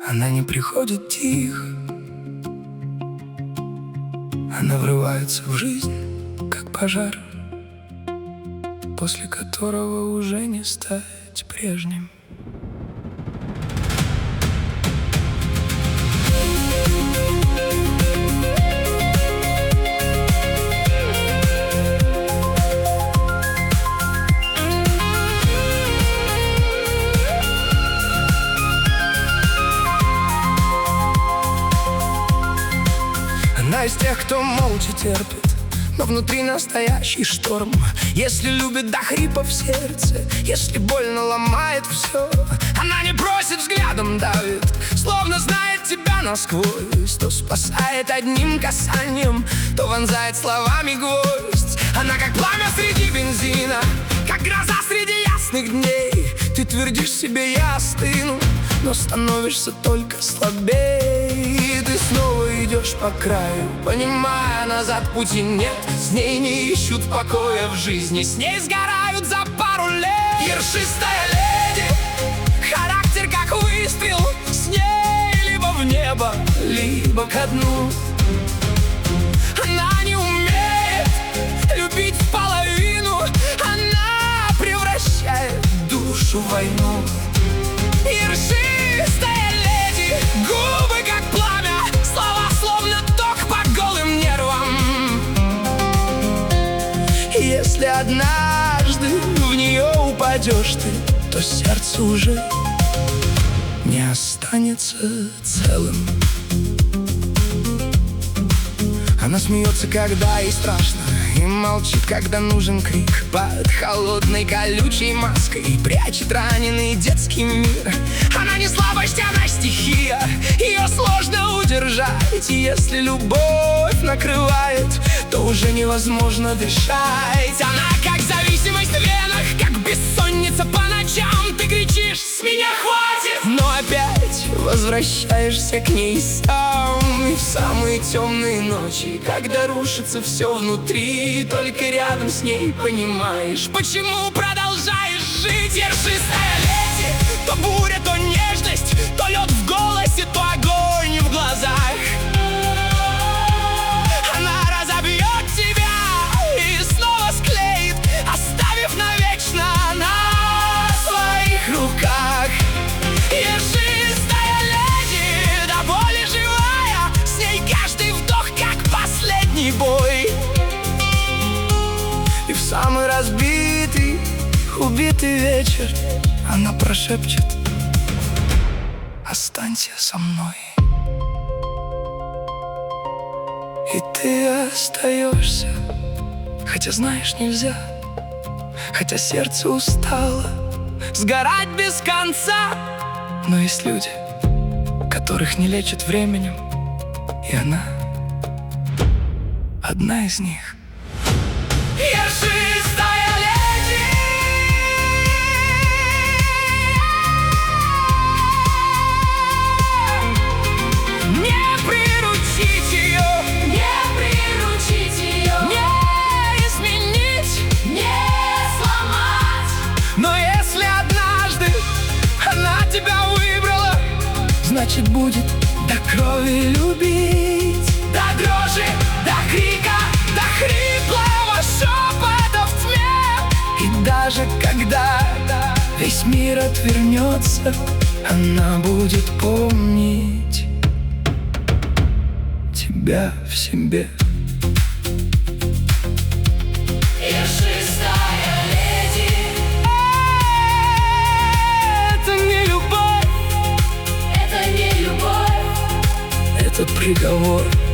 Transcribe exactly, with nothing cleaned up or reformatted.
Она не приходит тихо, она врывается в жизнь, как пожар, после которого уже не стать прежним. Она из тех, кто молча терпит, но внутри настоящий шторм. Если любит до хрипа в сердце, если больно ломает все, она не бросит, взглядом давит, словно знает тебя насквозь. То спасает одним касанием, то вонзает словами гвоздь. Она как пламя среди бензина, как гроза среди ясных дней. Ты твердишь себе: я остыну, но становишься только слабее. И ты снова идешь по краю, понимая, назад пути нет. С ней не ищут покоя в жизни, с ней сгорают за пару лет. Ершистая леди, характер как выстрел, с ней либо в небо, либо ко дну. Она не умеет любить в половину, она превращает душу в войну. Ершистая леди, губы как пламя, слова словно ток по голым нервам. Если однажды в нее упадешь ты, то сердце уже не останется целым. Она смеется, когда ей страшно, и молчит, когда нужен крик. Под холодной колючей маской прячет раненый детский мир. Она не слабость, она стихия, ее сложно удержать. И если любовь накрывает, то уже невозможно дышать. Она как зависимость в венах, как бессонница по ночам. Ты кричишь: с меня хватит! Но опять возвращаешься к ней сам. И в самые темные ночи, когда рушится все внутри, только рядом с ней понимаешь, почему продолжаешь жить. Ершистая леди, то буря, то нежность, то лед в голосе, то огонь в глазах. Она разобьет тебя и снова склеит, оставив навечно на своих руках. Ершистая леди, до боли живая, с ней каждый вдох как последний бой. И в самый разбитый, убитый вечер она прошепчет: останься со мной. И ты остаешься, хотя знаешь, нельзя, хотя сердце устало сгорать без конца. Но есть люди, которых не лечат временем, и она одна из них. Ершистая леди, не приручить ее, Не приручить ее, не изменить, не сломать. но если однажды она тебя выбрала, значит будет до крови любить. До дрожи, до крика, до хриплого шепота в тьме. И даже когда весь мир отвернется, она будет помнить тебя в себе. Ершистая леди, Это не любовь, это не любовь, это приговор.